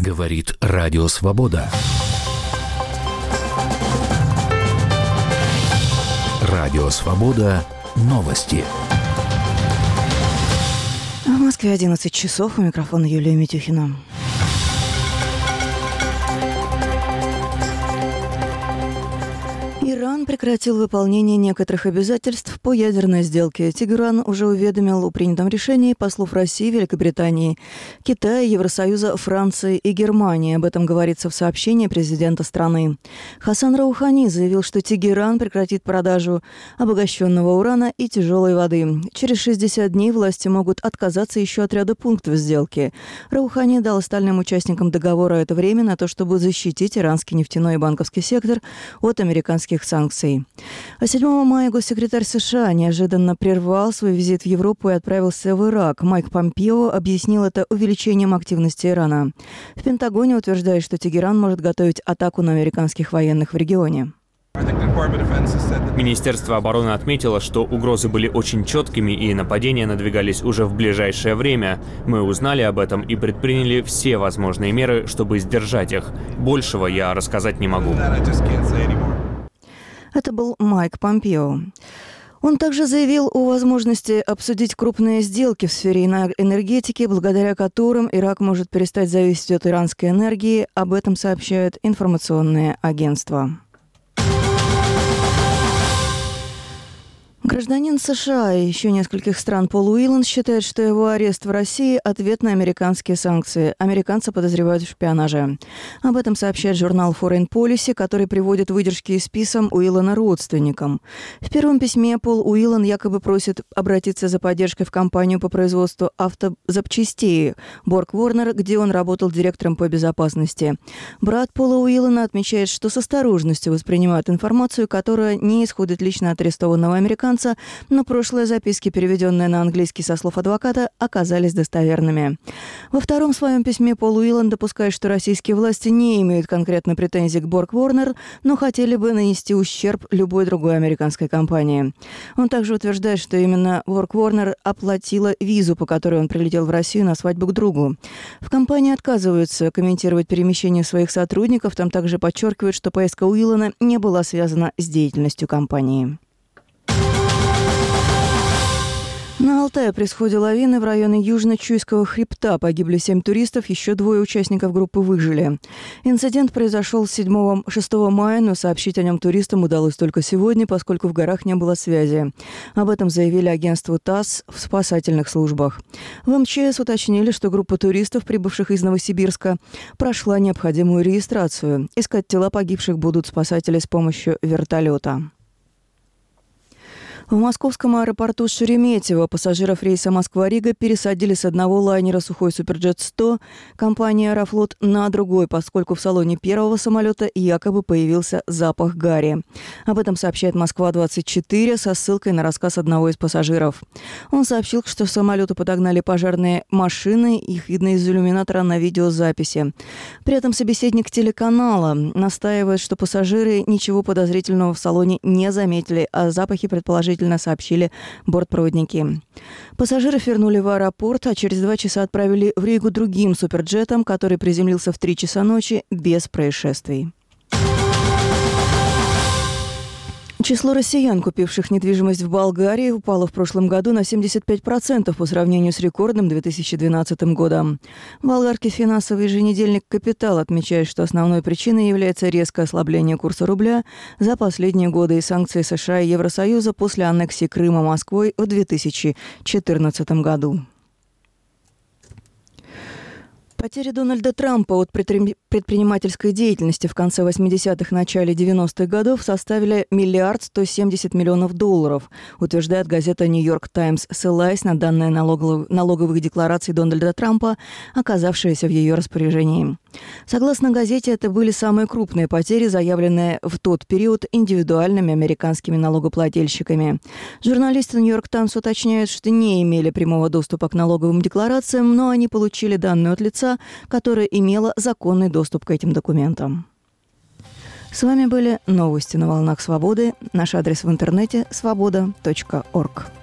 Говорит Радио Свобода. Радио Свобода. Новости. В Москве 11 часов. У микрофона Юлия Митюхина. Иран прекратил выполнение некоторых обязательств по ядерной сделке. Тегеран уже уведомил о принятом решении послов России, Великобритании, Китая, Евросоюза, Франции и Германии. Об этом говорится в сообщении президента страны. Хасан Роухани заявил, что Тегеран прекратит продажу обогащенного урана и тяжелой воды. Через 60 дней власти могут отказаться еще от ряда пунктов сделки. Роухани дал остальным участникам договора это время на то, чтобы защитить иранский нефтяной и банковский сектор от американских санкций. А 7 мая госсекретарь США неожиданно прервал свой визит в Европу и отправился в Ирак. Майк Помпео объяснил это увеличением активности Ирана. В Пентагоне утверждают, что Тегеран может готовить атаку на американских военных в регионе. Министерство обороны отметило, что угрозы были очень четкими и нападения надвигались уже в ближайшее время. Мы узнали об этом и предприняли все возможные меры, чтобы сдержать их. Большего я рассказать не могу. Это был Майк Помпео. Он также заявил о возможности обсудить крупные сделки в сфере энергетики, благодаря которым Ирак может перестать зависеть от иранской энергии. Об этом сообщают информационные агентства. Гражданин США и еще нескольких стран Пол Уиллан считает, что его арест в России – ответ на американские санкции. Американца подозревают в шпионаже. Об этом сообщает журнал Foreign Policy, который приводит выдержки из писем Уиллана родственникам. В первом письме Пол Уиллан якобы просит обратиться за поддержкой в компанию по производству автозапчастей Borg Warner, где он работал директором по безопасности. Брат Пола Уиллана отмечает, что с осторожностью воспринимают информацию, которая не исходит лично от арестованного американца, но прошлые записки, переведенные на английский со слов адвоката, оказались достоверными. Во втором своем письме Пол Уиллан допускает, что российские власти не имеют конкретной претензий к Borg Warner, но хотели бы нанести ущерб любой другой американской компании. Он также утверждает, что именно Borg Warner оплатила визу, по которой он прилетел в Россию на свадьбу к другу. В компании отказываются комментировать перемещение своих сотрудников, там также подчеркивают, что поездка Уиллана не была связана с деятельностью компании. На Алтае при сходе лавины в районе Южно-Чуйского хребта погибли 7 туристов, еще 2 участников группы выжили. Инцидент произошел 6 мая, но сообщить о нем туристам удалось только сегодня, поскольку в горах не было связи. Об этом заявили агентству ТАСС в спасательных службах. В МЧС уточнили, что группа туристов, прибывших из Новосибирска, прошла необходимую регистрацию. Искать тела погибших будут спасатели с помощью вертолета. В московском аэропорту Шереметьево пассажиров рейса Москва-Рига пересадили с одного лайнера «Сухой Суперджет-100» компании «Аэрофлот» на другой, поскольку в салоне первого самолета якобы появился запах гари. Об этом сообщает «Москва-24» со ссылкой на рассказ одного из пассажиров. Он сообщил, что к самолету подогнали пожарные машины, их видно из иллюминатора на видеозаписи. При этом собеседник телеканала настаивает, что пассажиры ничего подозрительного в салоне не заметили, а запахи предположительно сообщили бортпроводники. Пассажиров вернули в аэропорт, а через 2 часа отправили в Ригу другим суперджетом, который приземлился в 3 часа ночи без происшествий. Число россиян, купивших недвижимость в Болгарии, упало в прошлом году на 75% по сравнению с рекордным 2012 годом. Болгарский финансовый еженедельник «Капитал» отмечает, что основной причиной является резкое ослабление курса рубля за последние годы и санкции США и Евросоюза после аннексии Крыма Москвой в 2014 году. Потери Дональда Трампа от предпринимательской деятельности в конце 80-х, начале 90-х годов составили $1 170 миллионов, утверждает газета «Нью-Йорк Таймс», ссылаясь на данные налоговых деклараций Дональда Трампа, оказавшиеся в ее распоряжении. Согласно газете, это были самые крупные потери, заявленные в тот период индивидуальными американскими налогоплательщиками. Журналисты «Нью-Йорк Таймс» уточняют, что не имели прямого доступа к налоговым декларациям, но они получили данные от лица, которое имело законный доступ к этим документам. С вами были новости на волнах Свободы. Наш адрес в интернете – svoboda.org.